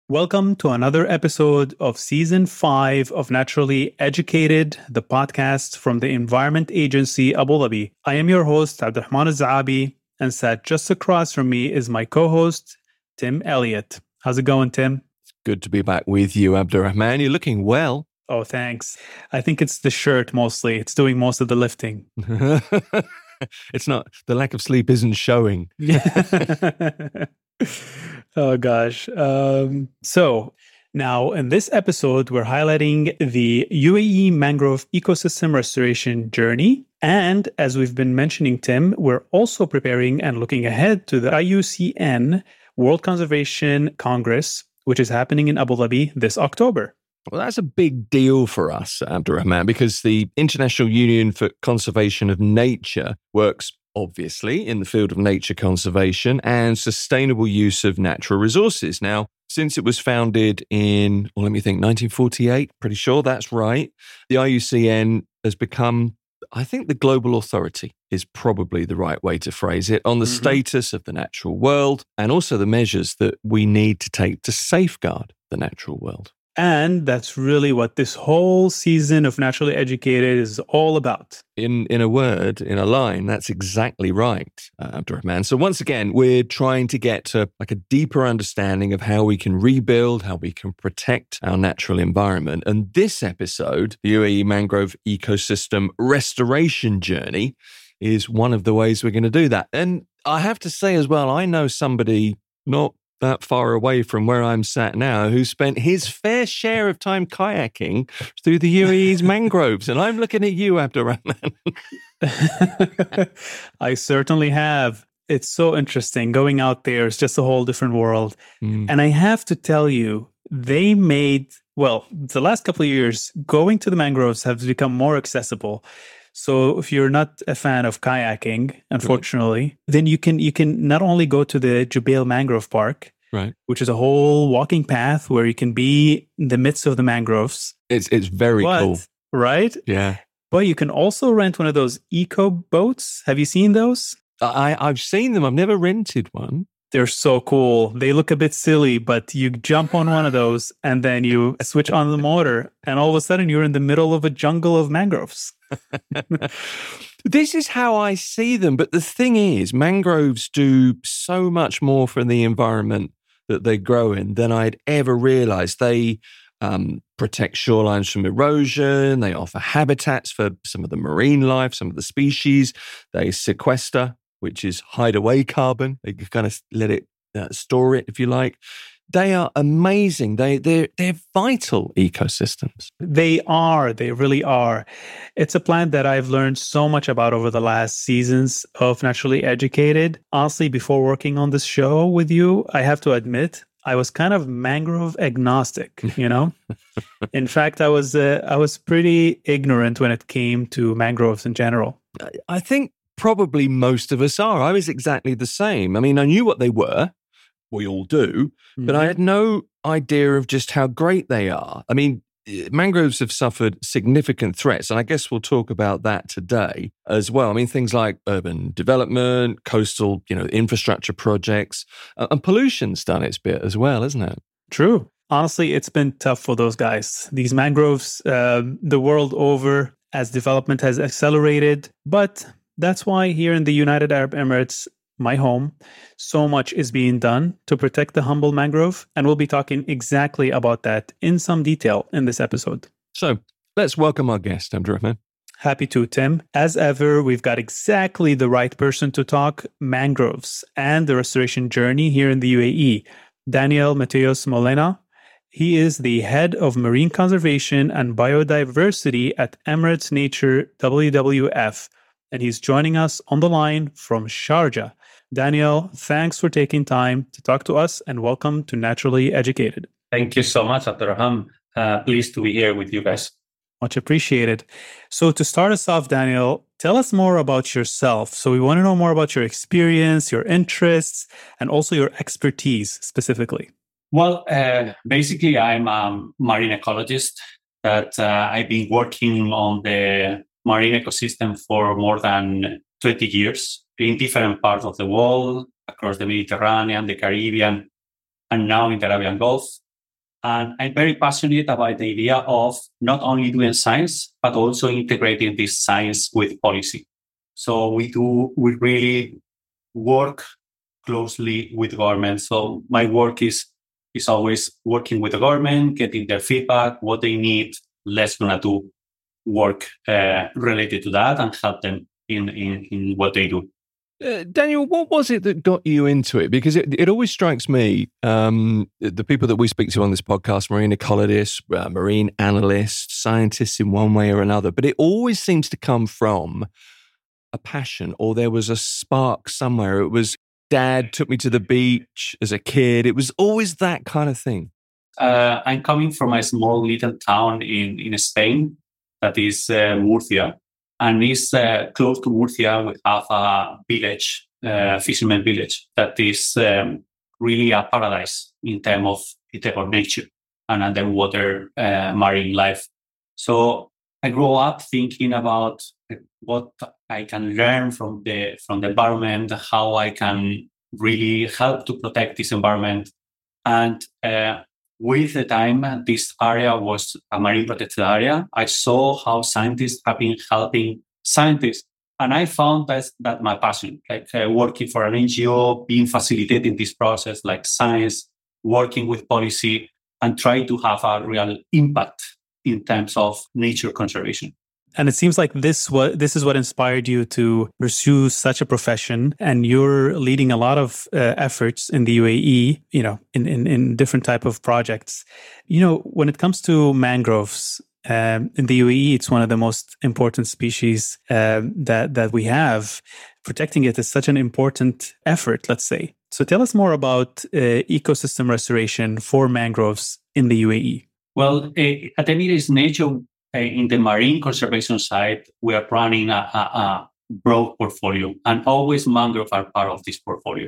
Welcome to another episode of Season 5 of Naturally Educated, the podcast from the Environment Agency Abu Dhabi. I am your host, Abdurrahman Al-Zaabi, and sat just across from me is my co-host, Tim Elliott. How's it going, Tim? Good to be back with you, Abdurrahman. You're looking well. Oh, thanks. I think it's the shirt mostly. It's doing most of the lifting. It's not, the lack of sleep isn't showing. Oh, gosh. So now in this episode, we're highlighting the UAE mangrove ecosystem restoration journey. And as we've been mentioning, Tim, we're also preparing and looking ahead to the IUCN World Conservation Congress, which is happening in Abu Dhabi this October. Well, that's a big deal for us, Abdurrahman, because the International Union for Conservation of Nature works obviously in the field of nature conservation and sustainable use of natural resources. Now, since it was founded in, 1948, pretty sure that's right, the IUCN has become, I think the global authority is probably the right way to phrase it, on the status of the natural world and also the measures that we need to take to safeguard the natural world. And that's really what this whole season of Naturally Educated is all about. In a word, in a line, that's exactly right, Abdurrahman. So once again, we're trying to get to like a deeper understanding of how we can rebuild, how we can protect our natural environment. And this episode, the UAE Mangrove Ecosystem Restoration Journey, is one of the ways we're going to do that. And I have to say as well, I know somebody not that far away from where I'm sat now, who spent his fair share of time kayaking through the UAE's mangroves. And I'm looking at you, Abdurrahman. I certainly have. It's so interesting. Going out there is just a whole different world. And I have to tell you, they made, the last couple of years, going to the mangroves has become more accessible. So if you're not a fan of kayaking, unfortunately, then you can not only go to the Jubail Mangrove Park, right, which is a whole walking path where you can be in the midst of the mangroves. It's very cool. Right? Yeah. But you can also rent one of those eco boats. Have you seen those? I've seen them. I've never rented one. They're so cool. They look a bit silly, but you jump on one of those and then you switch on the motor and all of a sudden you're in the middle of a jungle of mangroves. This is how I see them. But the thing is, mangroves do so much more for the environment that they grow in than I'd ever realized. They protect shorelines from erosion. They offer habitats for some of the marine life, some of the species. They sequester, which is hide away carbon. They kind of let it store it, if you like. They are amazing. They're vital ecosystems. They are. They really are. It's a plant that I've learned so much about over the last seasons of Naturally Educated. Honestly, before working on this show with you, I have to admit, I was kind of mangrove agnostic, you know? In fact, I was pretty ignorant when it came to mangroves in general. I think probably most of us are. I was exactly the same. I mean, I knew what they were. We all do. But I had no idea of just how great they are. I mean, mangroves have suffered significant threats, and I guess we'll talk about that today as well. I mean, things like urban development, coastal, infrastructure projects, and pollution's done its bit as well, isn't it? True. Honestly, it's been tough for those guys. These mangroves, the world over, as development has accelerated. But that's why here in the United Arab Emirates, my home, so much is being done to protect the humble mangrove, and we'll be talking exactly about that in some detail in this episode. So let's welcome our guest, Abdurrahman. Happy to, Tim. As ever, we've got exactly the right person to talk mangroves and the restoration journey here in the UAE, Daniel Mateos Molina. He is the head of marine conservation and biodiversity at Emirates Nature WWF, and he's joining us on the line from Sharjah. Daniel, thanks for taking time to talk to us and welcome to Naturally Educated. Thank you so much, Abdurrahman. Pleased to be here with you guys. Much appreciated. So to start us off, Daniel, tell us more about yourself. So we want to know more about your experience, your interests, and also your expertise specifically. Well, basically, I'm a marine ecologist that I've been working on the marine ecosystem for more than 20 years in different parts of the world, across the Mediterranean, the Caribbean, and now in the Arabian Gulf. And I'm very passionate about the idea of not only doing science, but also integrating this science with policy. So we really work closely with government. So my work is always working with the government, getting their feedback, what they need. Let's gonna do work related to that and help them in what they do. Daniel, what was it that got you into it? Because it always strikes me, the people that we speak to on this podcast, marine ecologists, marine analysts, scientists in one way or another, but it always seems to come from a passion, or there was a spark somewhere. It was dad took me to the beach as a kid. It was always that kind of thing. I'm coming from a small little town in Spain that is Murcia. And it's close to Murcia. We have a village, fisherman village, that is really a paradise in terms of nature and underwater marine life. So I grew up thinking about what I can learn from the environment, how I can really help to protect this environment. And with the time, this area was a marine protected area. I saw how scientists have been helping scientists. And I found that my passion, like working for an NGO, being facilitating this process, like science, working with policy, and trying to have a real impact in terms of nature conservation. And it seems like this is what inspired you to pursue such a profession, and you're leading a lot of efforts in the UAE, in different type of projects. When it comes to mangroves in the UAE, it's one of the most important species that we have. Protecting it is such an important effort, let's say. So tell us more about ecosystem restoration for mangroves in the UAE. Well, at Emirates Nature, in the marine conservation side, we are running a broad portfolio, and always mangroves are part of this portfolio.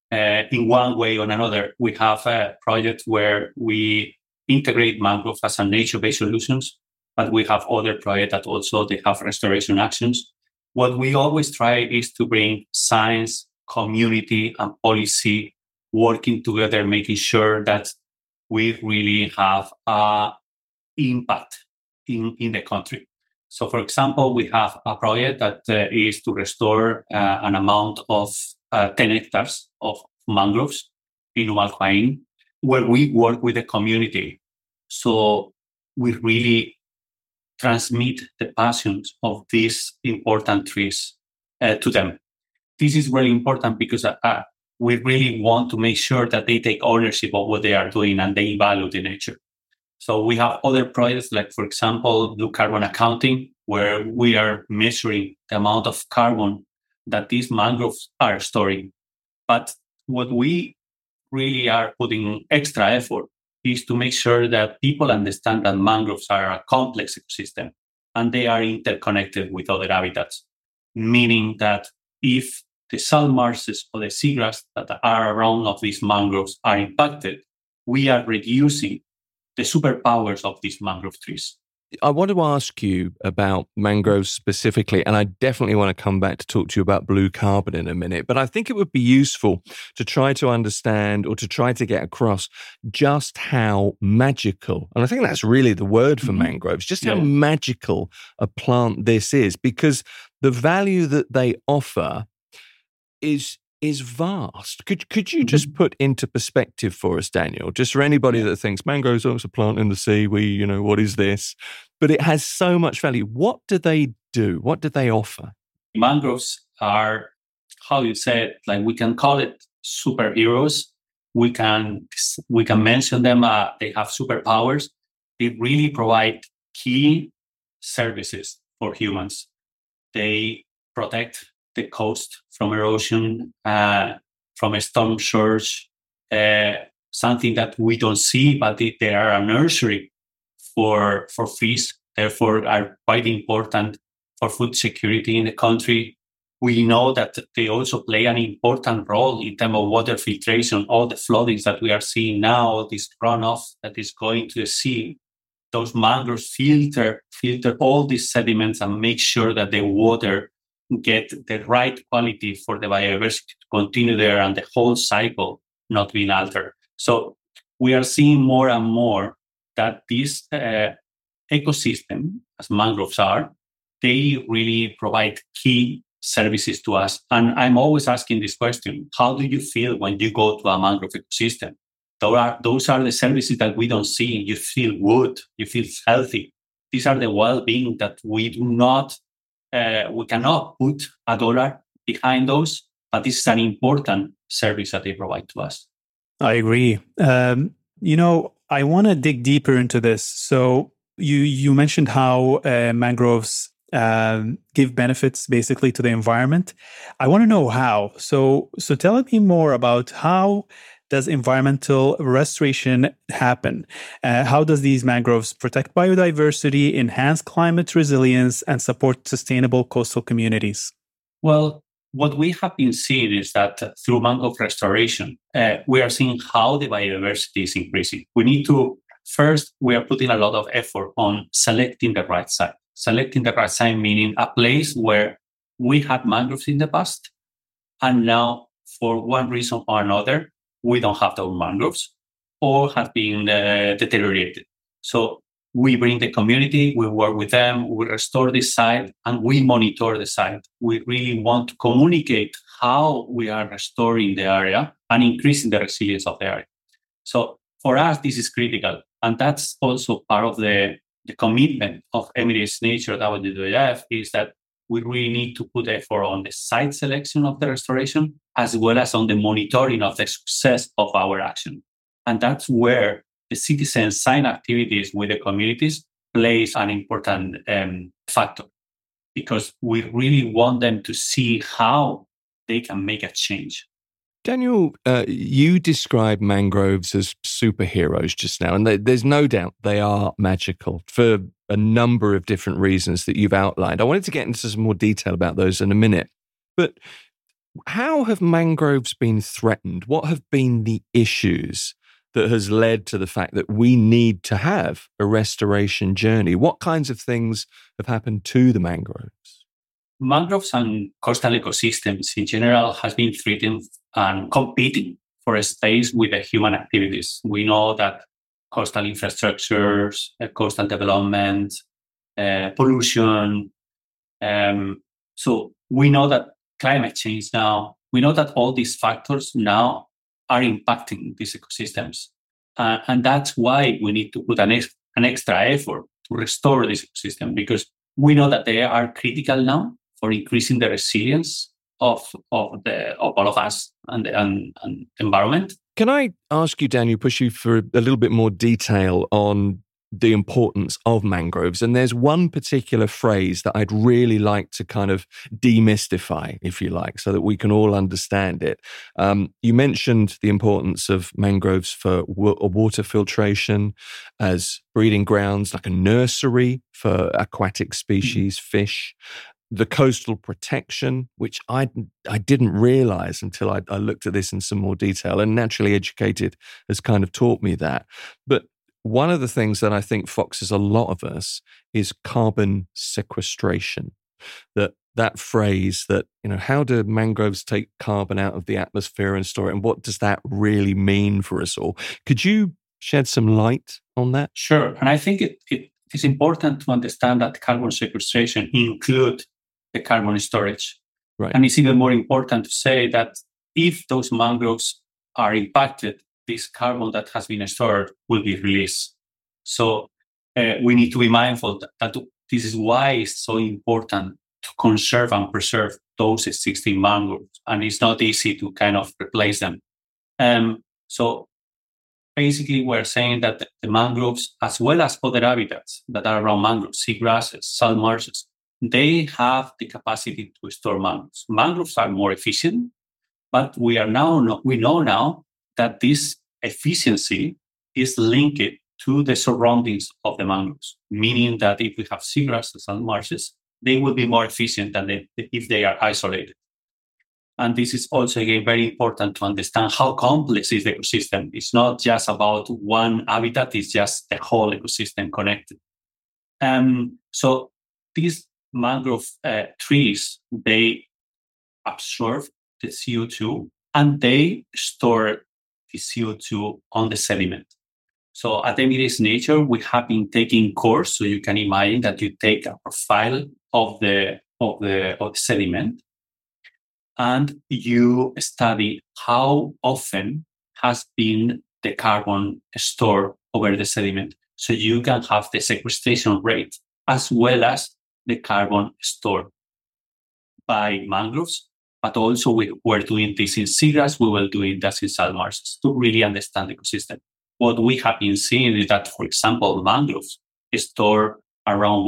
In one way or another, we have a project where we integrate mangroves as a nature-based solutions, but we have other projects that also they have restoration actions. What we always try is to bring science, community, and policy working together, making sure that we really have an impact in the country. So, for example, we have a project that is to restore an amount of 10 hectares of mangroves in Umm Al Quwain, where we work with the community. So we really transmit the passions of these important trees to them. This is really important because we really want to make sure that they take ownership of what they are doing and they value the nature. So we have other projects like, for example, blue carbon accounting, where we are measuring the amount of carbon that these mangroves are storing. But what we really are putting extra effort is to make sure that people understand that mangroves are a complex ecosystem and they are interconnected with other habitats, meaning that if the salt marshes or the seagrass that are around of these mangroves are impacted, we are reducing the superpowers of these mangrove trees. I want to ask you about mangroves specifically, and I definitely want to come back to talk to you about blue carbon in a minute, but I think it would be useful to try to understand or to try to get across just how magical, and I think that's really the word for mangroves, just how magical a plant this is, because the value that they offer is vast. Could you just put into perspective for us, Daniel, just for anybody that thinks mangroves are a plant in the sea, what is this? But it has so much value. What do they do? What do they offer? Mangroves are, how you said, like we can call it superheroes. We can mention them. They have superpowers. They really provide key services for humans. They protect the coast from erosion, from a storm surge, something that we don't see, but they are a nursery for fish, therefore are quite important for food security in the country. We know that they also play an important role in terms of water filtration. All the floodings that we are seeing now, this runoff that is going to the sea, those mangroves filter all these sediments and make sure that the water get the right quality for the biodiversity to continue there and the whole cycle not being altered. So we are seeing more and more that this ecosystem, as mangroves are, they really provide key services to us. And I'm always asking this question: how do you feel when you go to a mangrove ecosystem? Those are the services that we don't see. You feel good, you feel healthy. These are the well-being that we cannot put a dollar behind those, but this is an important service that they provide to us. I agree. I want to dig deeper into this. So you mentioned how mangroves give benefits basically to the environment. I want to know how. So tell me more about how does environmental restoration happen? How does these mangroves protect biodiversity, enhance climate resilience, and support sustainable coastal communities? Well, what we have been seeing is that through mangrove restoration, we are seeing how the biodiversity is increasing. We are putting a lot of effort on selecting the right site. Selecting the right site meaning a place where we had mangroves in the past, and now, for one reason or another, we don't have those mangroves or have been deteriorated. So we bring the community, we work with them, we restore the site, and we monitor the site. We really want to communicate how we are restoring the area and increasing the resilience of the area. So for us, this is critical. And that's also part of the commitment of Emirates Nature WWF, is that we really need to put effort on the site selection of the restoration, as well as on the monitoring of the success of our action. And that's where the citizen science activities with the communities plays an important factor, because we really want them to see how they can make a change. Daniel, you described mangroves as superheroes just now, and there's no doubt they are magical for a number of different reasons that you've outlined. I wanted to get into some more detail about those in a minute. But how have mangroves been threatened? What have been the issues that has led to the fact that we need to have a restoration journey? What kinds of things have happened to the mangroves? Mangroves and coastal ecosystems in general has been threatened and competing for a space with the human activities. We know that coastal infrastructures, coastal development, pollution. So we know that climate change now, we know that all these factors now are impacting these ecosystems. And that's why we need to put an extra effort to restore this ecosystem, because we know that they are critical now for increasing the resilience of all of us and the environment. Can I ask you, Daniel, push you for a little bit more detail on the importance of mangroves? And there's one particular phrase that I'd really like to kind of demystify, if you like, so that we can all understand it. You mentioned the importance of mangroves for water filtration as breeding grounds, like a nursery for aquatic species, fish. The coastal protection, which I didn't realize until I looked at this in some more detail, and Naturally Educated has kind of taught me that. But one of the things that I think foxes a lot of us is carbon sequestration. That phrase that, how do mangroves take carbon out of the atmosphere and store it? And what does that really mean for us all? Could you shed some light on that? Sure. And I think it is important to understand that carbon sequestration includes the carbon storage. Right. And it's even more important to say that if those mangroves are impacted, this carbon that has been stored will be released. So we need to be mindful that this is why it's so important to conserve and preserve those existing mangroves. And it's not easy to kind of replace them. So basically, we're saying that the mangroves, as well as other habitats that are around mangroves, seagrasses, salt marshes, they have the capacity to store mangroves. Mangroves are more efficient, but we know now that this efficiency is linked to the surroundings of the mangroves, meaning that if we have seagrasses and marshes, they will be more efficient than if they are isolated. And this is also, again, very important to understand how complex is the ecosystem. It's not just about one habitat, it's just the whole ecosystem connected. So these mangrove trees, they absorb the CO2 and they store the CO2 on the sediment. So at Emirates Nature, we have been taking cores. So you can imagine that you take a profile of the sediment, and you study how often has been the carbon stored over the sediment. So you can have the sequestration rate as well as the carbon stored by mangroves. But also we're doing this in seagrass, we will do this in salt marshes to really understand the ecosystem. What we have been seeing is that, for example, mangroves store around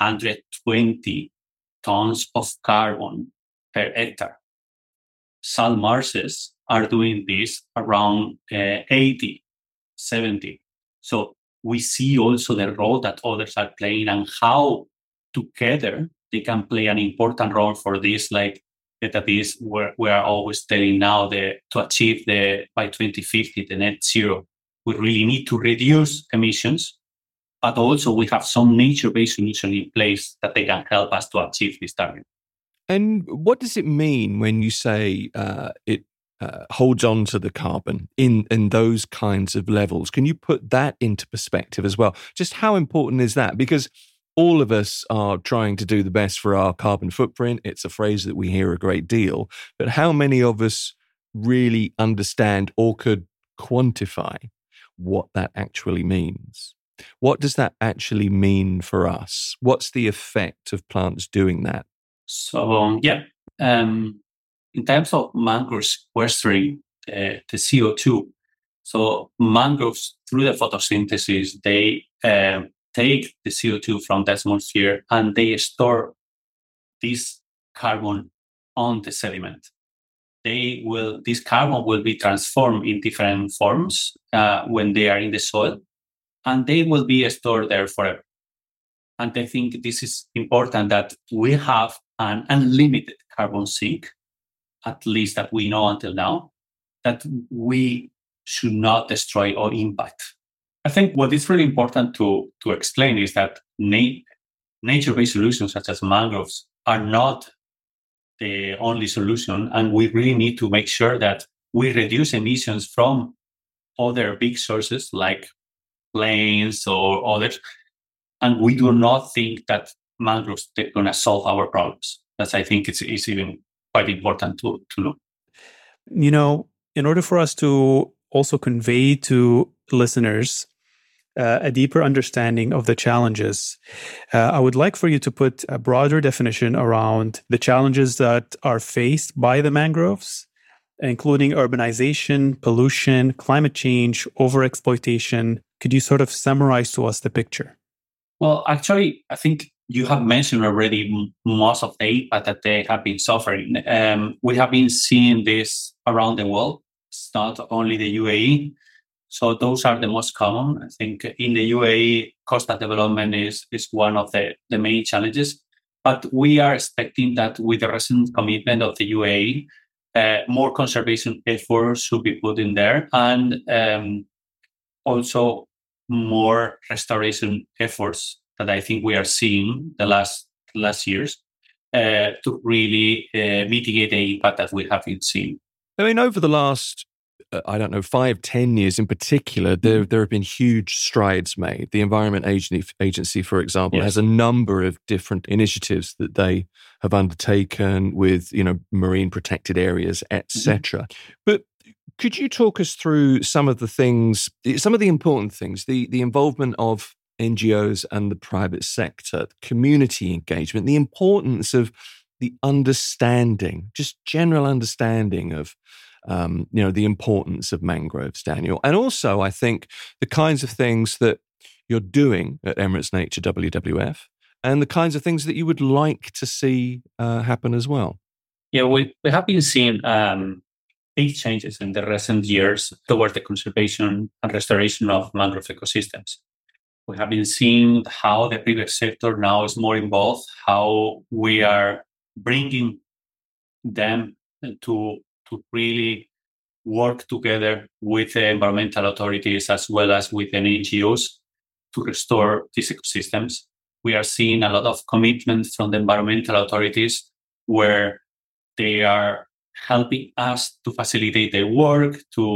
120 tons of carbon per hectare. Salt marshes are doing this around 80, 70. So we see also the role that others are playing and how together they can play an important role for this, like that is where we are always telling now to achieve by 2050, the net zero. We really need to reduce emissions, but also we have some nature-based solutions in place that they can help us to achieve this target. And what does it mean when you say it holds on to the carbon in those kinds of levels? Can you put that into perspective as well? Just how important is that? Because all of us are trying to do the best for our carbon footprint. It's a phrase that we hear a great deal. But how many of us really understand or could quantify what that actually means? What does that actually mean for us? What's the effect of plants doing that? So, in terms of mangrove sequestering the CO2, so mangroves, through the photosynthesis, they take the CO2 from the atmosphere and they store this carbon on the sediment. This carbon will be transformed in different forms when they are in the soil, and they will be stored there forever. And I think this is important that we have an unlimited carbon sink, at least that we know until now, that we should not destroy or impact. I think what is really important to explain is that nature-based solutions such as mangroves are not the only solution, and we really need to make sure that we reduce emissions from other big sources like planes or others. And we do not think that mangroves are going to solve our problems. That's, I think, it's even quite important to know. You know, in order for us to also convey to listeners a deeper understanding of the challenges, I would like for you to put a broader definition around the challenges that are faced by the mangroves, including urbanization, pollution, climate change, overexploitation. Could you sort of summarize to us the picture? Well, actually, I think you have mentioned already most of the impact that they have been suffering. We have been seeing this around the world. It's not only the UAE. So those are the most common. I think in the UAE, coastal development is one of the main challenges. But we are expecting that with the recent commitment of the UAE, more conservation efforts should be put in there, and also more restoration efforts that I think we are seeing the last years to really mitigate the impact that we have been seeing. I mean, over the last 5-10 years in particular, there have been huge strides made. The Environment Agency, for example, has a number of different initiatives that they have undertaken with, marine protected areas, etc. But could you talk us through some of the important things, the involvement of NGOs and the private sector, community engagement, the importance of the understanding, just general understanding of the importance of mangroves, Daniel. And also, I think, the kinds of things that you're doing at Emirates Nature WWF and the kinds of things that you would like to see happen as well. Yeah, we have been seeing big changes in the recent years towards the conservation and restoration of mangrove ecosystems. We have been seeing how the private sector now is more involved, how we are bringing them to really work together with the environmental authorities as well as with the NGOs to restore these ecosystems. We are seeing a lot of commitments from the environmental authorities where they are helping us to facilitate their work, to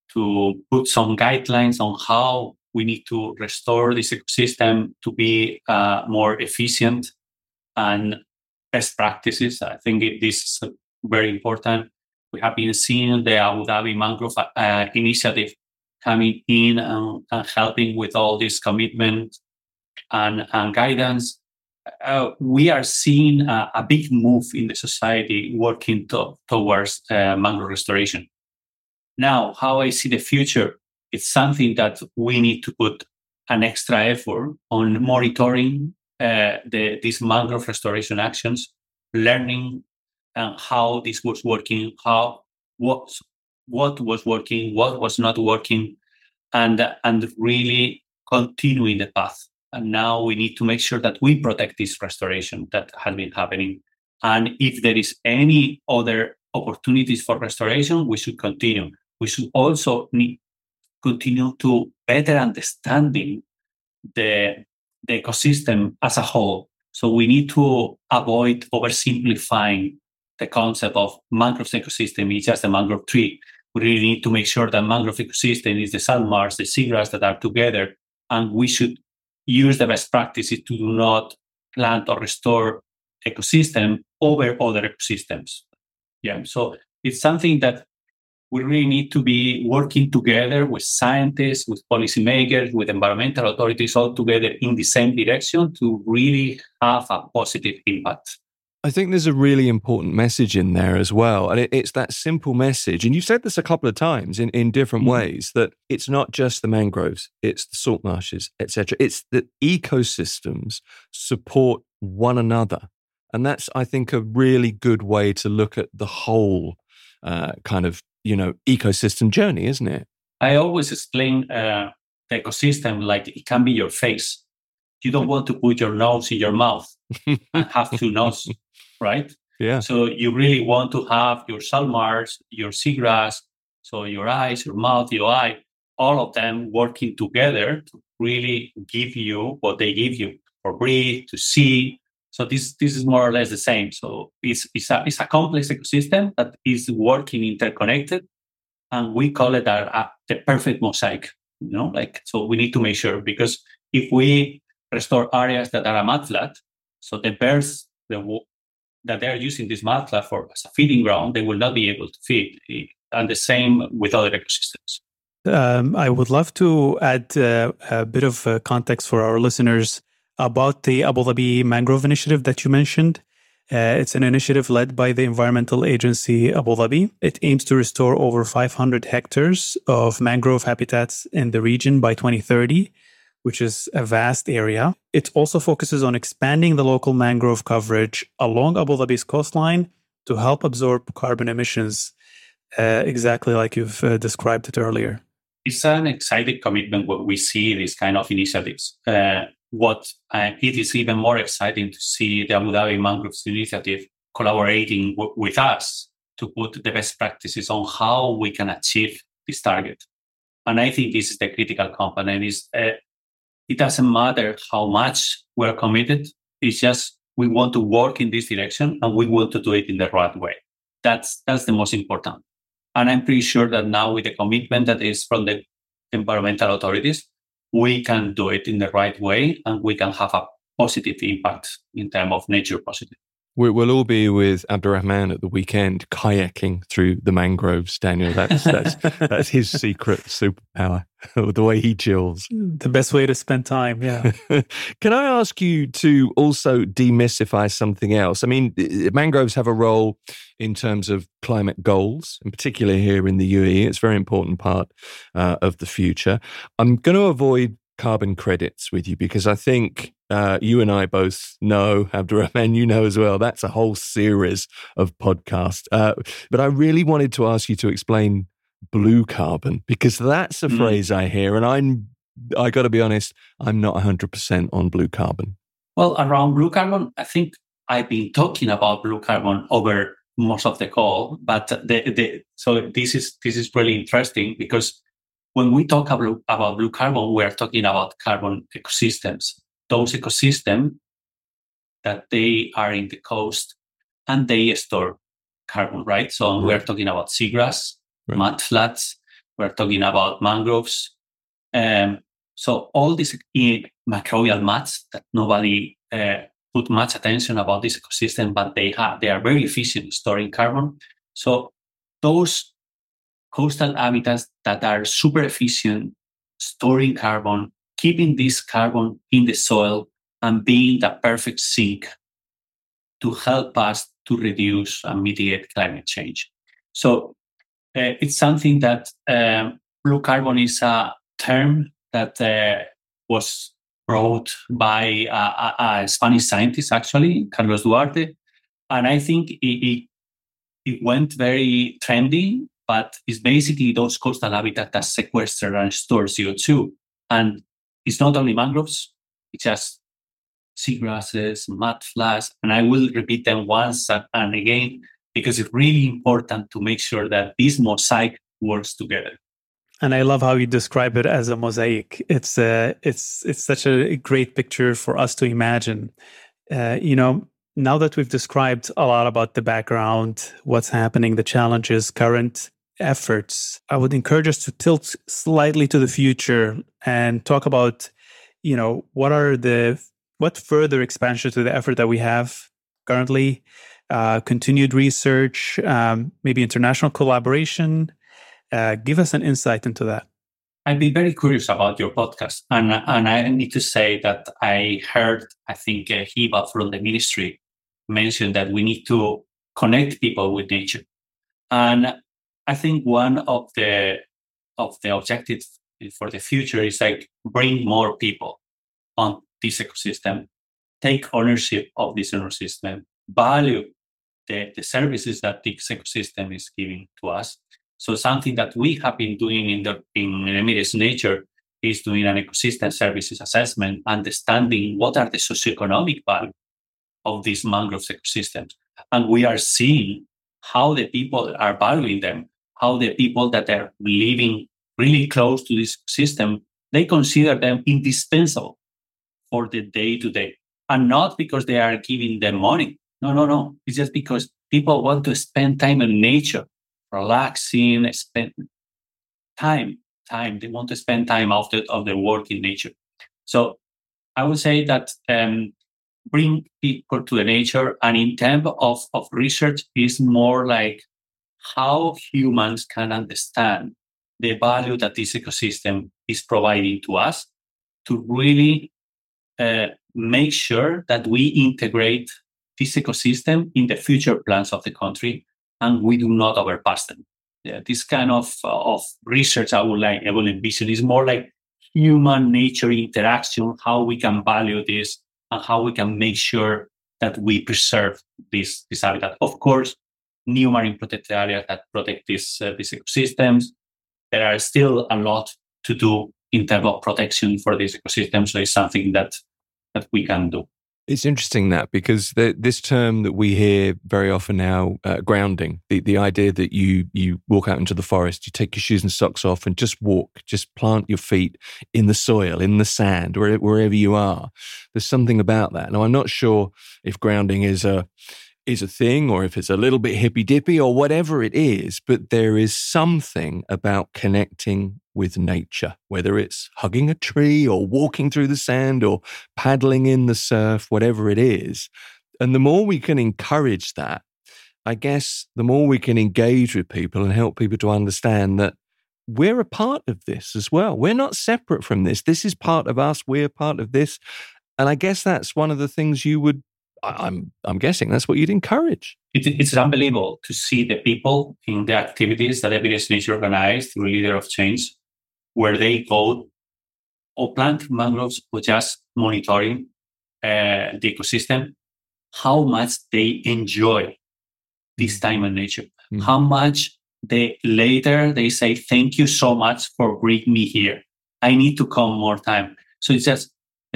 to put some guidelines on how we need to restore this ecosystem to be more efficient, and best practices. I think this is very important. We have been seeing the Abu Dhabi Mangrove Initiative coming in and helping with all this commitment and guidance. We are seeing a big move in the society working towards mangrove restoration. Now, how I see the future, it's something that we need to put an extra effort on monitoring these mangrove restoration actions, learning how this was working, what was working, what was not working, and really continuing the path. And now we need to make sure that we protect this restoration that has been happening. And if there is any other opportunities for restoration, we should continue. We should also continue to better understanding the ecosystem as a whole. So we need to avoid oversimplifying the concept of mangrove ecosystem is just a mangrove tree. We really need to make sure that mangrove ecosystem is the salt marsh, the seagrass that are together, and we should use the best practices to do not plant or restore ecosystem over other ecosystems. Yeah, so it's something that we really need to be working together with scientists, with policymakers, with environmental authorities, all together in the same direction to really have a positive impact. I think there's a really important message in there as well. And it's that simple message. And you've said this a couple of times in different ways, that it's not just the mangroves, it's the salt marshes, etc. It's that ecosystems support one another. And that's, I think, a really good way to look at the whole ecosystem journey, isn't it? I always explain the ecosystem like it can be your face. You don't want to put your nose in your mouth and have two noses, right? Yeah. So you really want to have your salt marsh, your seagrass, so your eyes, your mouth, your eye, all of them working together to really give you what they give you for breathe, to see. So this is more or less the same. So it's a complex ecosystem that is working interconnected, and we call it the perfect mosaic. So we need to make sure, because if we restore areas that are a mudflat, so the birds that they are using this mudflat as a feeding ground, they will not be able to feed. And the same with other ecosystems. I would love to add a bit of context for our listeners about the Abu Dhabi Mangrove Initiative that you mentioned. It's an initiative led by the environmental agency Abu Dhabi. It aims to restore over 500 hectares of mangrove habitats in the region by 2030, which is a vast area. It also focuses on expanding the local mangrove coverage along Abu Dhabi's coastline to help absorb carbon emissions, exactly like you've described it earlier. It's an exciting commitment when we see these kind of initiatives. It is even more exciting to see the Abu Dhabi Mangroves Initiative collaborating with us to put the best practices on how we can achieve this target. And I think this is the critical component. It doesn't matter how much we're committed. It's just we want to work in this direction, and we want to do it in the right way. That's the most important. And I'm pretty sure that now with the commitment that is from the environmental authorities, we can do it in the right way, and we can have a positive impact in terms of nature positive. We'll all be with Abdurrahman at the weekend, kayaking through the mangroves, Daniel. That's his secret superpower, the way he chills. The best way to spend time, yeah. Can I ask you to also demystify something else? I mean, mangroves have a role in terms of climate goals, in particular here in the UAE. It's a very important part of the future. I'm going to avoid carbon credits with you because I think you and I both know, Abdurrahman, you know as well, that's a whole series of podcasts. But I really wanted to ask you to explain blue carbon, because that's a phrase I hear, and I got to be honest, I'm not 100% on blue carbon. Well, around blue carbon, I think I've been talking about blue carbon over most of the call, but so this is really interesting, because when we talk about blue carbon, we are talking about carbon ecosystems. Those ecosystems that they are in the coast and they store carbon, right? So we're talking about seagrass, mudflats, We're talking about mangroves. So all these microbial mats that nobody put much attention about this ecosystem, but they are very efficient in storing carbon. So those coastal habitats that are super efficient, storing carbon, keeping this carbon in the soil, and being the perfect sink to help us to reduce and mitigate climate change. So it's something that blue carbon is a term that was brought by a Spanish scientist, actually, Carlos Duarte. And I think it went very trendy, but it's basically those coastal habitats that sequester and store CO2. And it's not only mangroves, it's just seagrasses, mudflats, and I will repeat them once and again, because it's really important to make sure that this mosaic works together. And I love how you describe it as a mosaic. It's such a great picture for us to imagine. Now that we've described a lot about the background, what's happening, the challenges, current efforts, I would encourage us to tilt slightly to the future and talk about, what further expansion to the effort that we have currently, continued research, maybe international collaboration. Give us an insight into that. I've been very curious about your podcast. And I need to say that I heard, I think, Hiba from the ministry mentioned that we need to connect people with nature. And I think one of the objectives for the future is like bring more people on this ecosystem, take ownership of this ecosystem, value the services that this ecosystem is giving to us. So something that we have been doing in Emirates Nature is doing an ecosystem services assessment, understanding what are the socioeconomic value of these mangrove ecosystems. And we are seeing how the people are valuing them, how the people that are living really close to this system, they consider them indispensable for the day-to-day. And not because they are giving them money. No. It's just because people want to spend time in nature, relaxing, spend time. They want to spend time out of their work in nature. So I would say that bring people to the nature, and in terms of research is more like how humans can understand the value that this ecosystem is providing to us to really make sure that we integrate this ecosystem in the future plans of the country and we do not overpass them. Yeah, this kind of research I will envision is more like human-nature interaction, how we can value this and how we can make sure that we preserve this habitat. Of course, new marine protected areas that protect these ecosystems. There are still a lot to do in terms of protection for this ecosystem, so it's something that we can do. It's interesting that because this term that we hear very often now, grounding, the idea that you walk out into the forest, you take your shoes and socks off and just walk, just plant your feet in the soil, in the sand, wherever you are. There's something about that. Now, I'm not sure if grounding is a thing or if it's a little bit hippy-dippy or whatever it is, but there is something about connecting with nature, whether it's hugging a tree or walking through the sand or paddling in the surf, whatever it is. And the more we can encourage that, I guess the more we can engage with people and help people to understand that we're a part of this as well. We're not separate from this. This is part of us. We're part of this. And I guess that's one of the things you would, I'm guessing that's what you'd encourage. It's unbelievable to see the people in the activities that Emirates Nature organized through Leader of Change, where they go or plant mangroves or just monitoring the ecosystem, how much they enjoy this time in nature, how much they say, thank you so much for bringing me here. I need to come more time. So it's just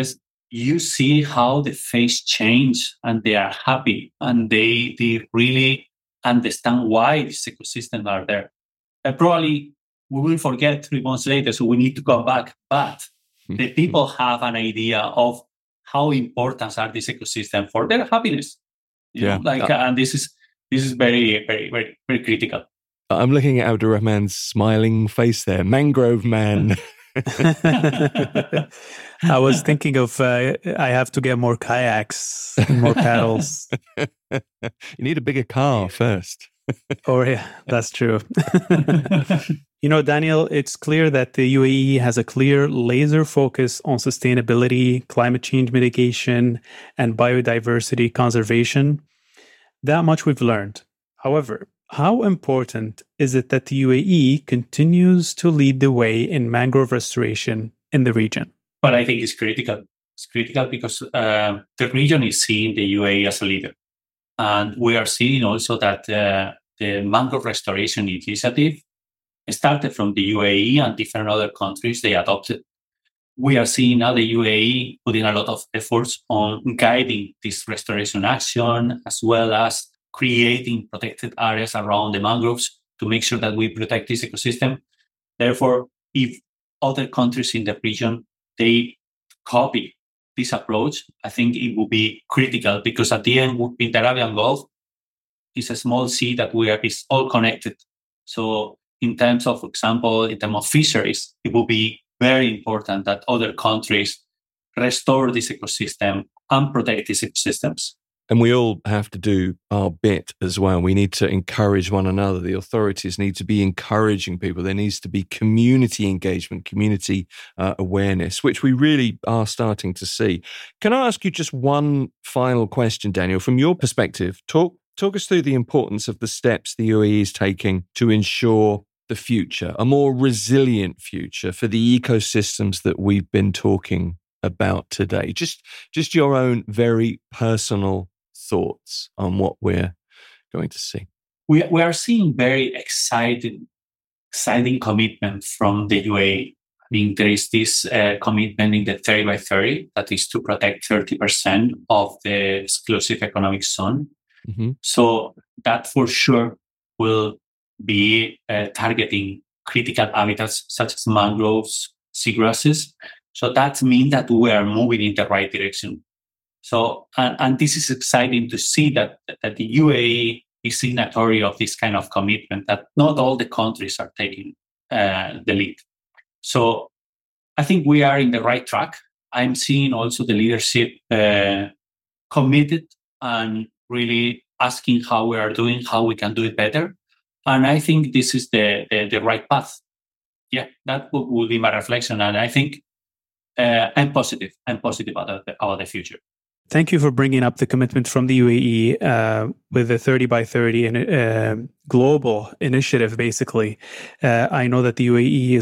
you see how the face change and they are happy and they really understand why these ecosystems are there. Probably we will forget 3 months later, so we need to come back. But the people have an idea of how important are these ecosystems for their happiness. You know, and this is very, very, very, very critical. I'm looking at Abdurrahman's smiling face there. Mangrove man. I was thinking of I have to get more kayaks, more paddles. You need a bigger car first. Oh, yeah, that's true. Daniel, it's clear that the UAE has a clear laser focus on sustainability, climate change mitigation, and biodiversity conservation. That much we've learned. However, how important is it that the UAE continues to lead the way in mangrove restoration in the region? But I think it's critical. It's critical because the region is seeing the UAE as a leader. And we are seeing also that the mangrove restoration initiative started from the UAE and different other countries they adopted. We are seeing now the UAE putting a lot of efforts on guiding this restoration action, as well as creating protected areas around the mangroves to make sure that we protect this ecosystem. Therefore, if other countries in the region, they copy this approach, I think it will be critical, because at the end, in the Arabian Gulf, it's a small sea that is all connected. So in terms of example, in terms of fisheries, it will be very important that other countries restore this ecosystem and protect these ecosystems. And we all have to do our bit as well. We need to encourage one another. The authorities need to be encouraging people. There needs to be community engagement, community awareness, which we really are starting to see. Can I ask you just one final question, Daniel? From your perspective, talk us through the importance of the steps the UAE is taking to ensure the future, a more resilient future for the ecosystems that we've been talking about today. Just your own very personal thoughts on what we're going to see. We are seeing very exciting commitment from the UAE. I mean, there is this commitment in the 30 by 30 that is to protect 30% of the exclusive economic zone. Mm-hmm. So that for sure will be targeting critical habitats such as mangroves, seagrasses. So that means that we are moving in the right direction. So, and this is exciting to see that the UAE is signatory of this kind of commitment, that not all the countries are taking the lead. So I think we are in the right track. I'm seeing also the leadership committed and really asking how we are doing, how we can do it better. And I think this is the right path. Yeah, that will be my reflection. And I think I'm positive. I'm positive about the future. Thank you for bringing up the commitment from the UAE with the 30 by 30 and global initiative, basically. I know that the UAE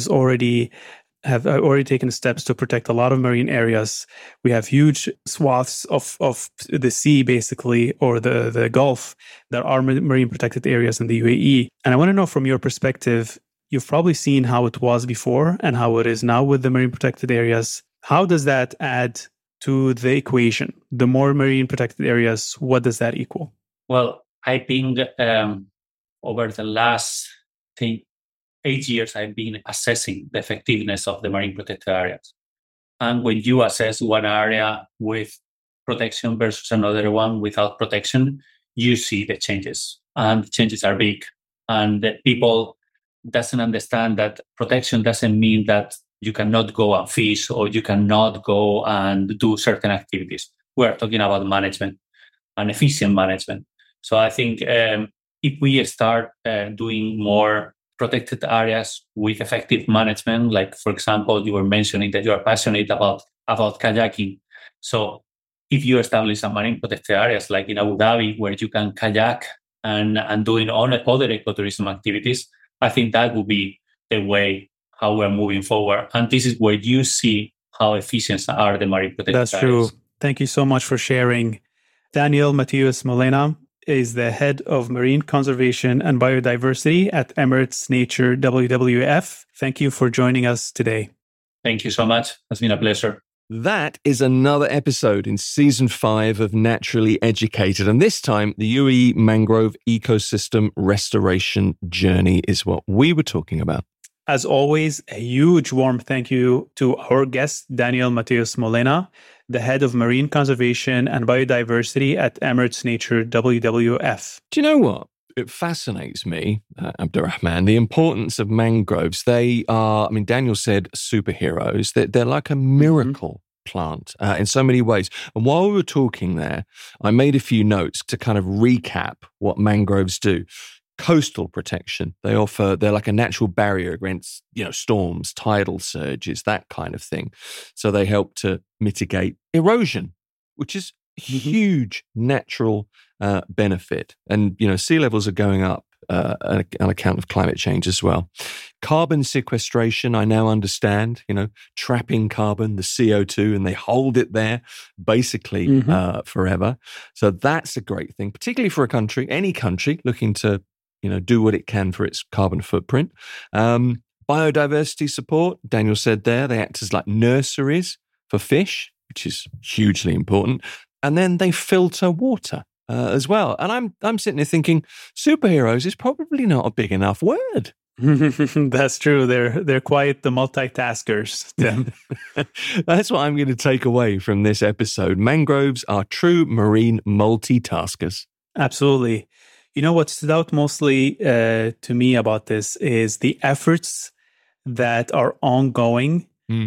have already taken steps to protect a lot of marine areas. We have huge swaths of the sea, basically, or the Gulf, that are marine protected areas in the UAE. And I want to know, from your perspective, you've probably seen how it was before and how it is now with the marine protected areas. How does that add to the equation? The more marine protected areas, what does that equal? Well, I think over the last 8 years, I've been assessing the effectiveness of the marine protected areas. And when you assess one area with protection versus another one without protection, you see the changes. And the changes are big. And the people doesn't understand that protection doesn't mean that you cannot go and fish or you cannot go and do certain activities. We're talking about management and efficient management. So I think if we start doing more protected areas with effective management, like, for example, you were mentioning that you are passionate about kayaking. So if you establish a marine protected areas like in Abu Dhabi, where you can kayak and doing other ecotourism activities, I think that would be the way how we're moving forward. And this is where you see how efficient are the marine protected areas. That's true. Thank you so much for sharing. Daniel Mateus Molena is the head of marine conservation and biodiversity at Emirates Nature WWF. Thank you for joining us today. Thank you so much. It's been a pleasure. That is another episode in Season 5 of Naturally Educated. And this time, the UAE mangrove ecosystem restoration journey is what we were talking about. As always, a huge warm thank you to our guest, Daniel Mateus Molena, the head of marine conservation and biodiversity at Emirates Nature WWF. Do you know what? It fascinates me, Abdurrahman, the importance of mangroves. They are, Daniel said superheroes. They're like a miracle plant in so many ways. And while we were talking there, I made a few notes to kind of recap what mangroves do. Coastal protection. They're like a natural barrier against, storms, tidal surges, that kind of thing. So they help to mitigate erosion, which is huge natural benefit. And, sea levels are going up on account of climate change as well. Carbon sequestration, I now understand, trapping carbon, the CO2, and they hold it there basically forever. So that's a great thing, particularly for any country looking to, do what it can for its carbon footprint. Biodiversity support, Daniel said there, they act as like nurseries for fish, which is hugely important. And then they filter water as well. And I'm sitting there thinking, superheroes is probably not a big enough word. That's true. They're quite the multitaskers, Tim. That's what I'm going to take away from this episode. Mangroves are true marine multitaskers. Absolutely. What stood out mostly to me about this is the efforts that are ongoing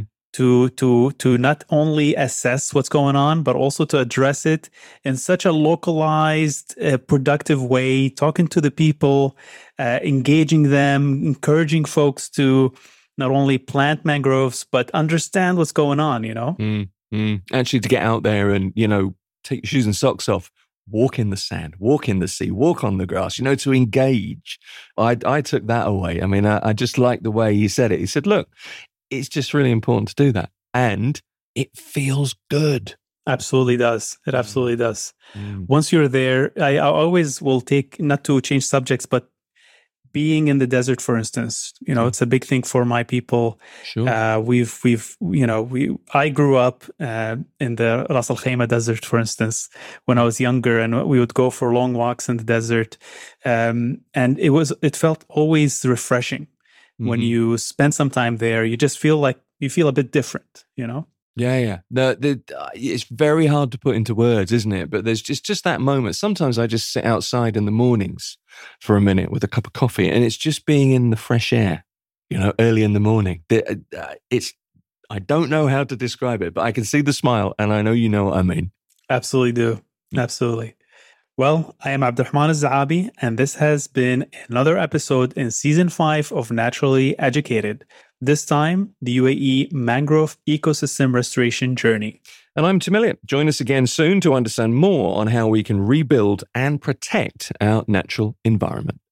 to not only assess what's going on, but also to address it in such a localized, productive way, talking to the people, engaging them, encouraging folks to not only plant mangroves, but understand what's going on, Actually, to get out there and, take your shoes and socks off, walk in the sand, walk in the sea, walk on the grass, to engage. I took that away. I just like the way he said it. He said, look, it's just really important to do that. And it feels good. Absolutely does. It absolutely does. Once you're there, I always will take, not to change subjects, but being in the desert, for instance, it's a big thing for my people. Sure. I grew up in the Ras Al Khaimah desert, for instance, when I was younger, and we would go for long walks in the desert. And it felt always refreshing. When you spend some time there, you just feel like you feel a bit different, Yeah. It's very hard to put into words, isn't it? But there's just that moment. Sometimes I just sit outside in the mornings for a minute with a cup of coffee, and it's just being in the fresh air, early in the morning. I don't know how to describe it, but I can see the smile, and I know you know what I mean. Absolutely do. Absolutely. Well, I am Abdurrahman Al-Zaabi, and this has been another episode in Season 5 of Naturally Educated. This time, the UAE Mangrove Ecosystem Restoration Journey. And I'm Tim Elliott. Join us again soon to understand more on how we can rebuild and protect our natural environment.